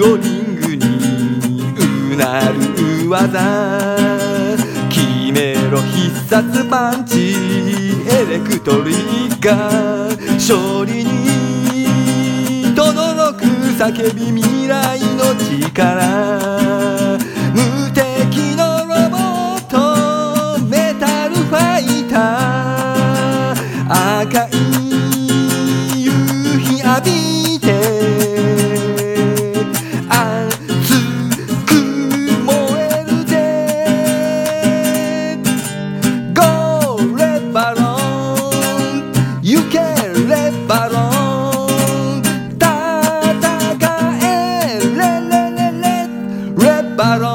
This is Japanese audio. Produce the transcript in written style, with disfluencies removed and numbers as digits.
オリングにうなる技、決めろ必殺パンチ、エレクトリカ勝利に轟く叫び、未来の力、無敵のロボットメタルファイター、赤い夕日浴びて熱く燃えるぜ。 Go Red Baron 行け Red Baron、 戦えレレレレRed Baron。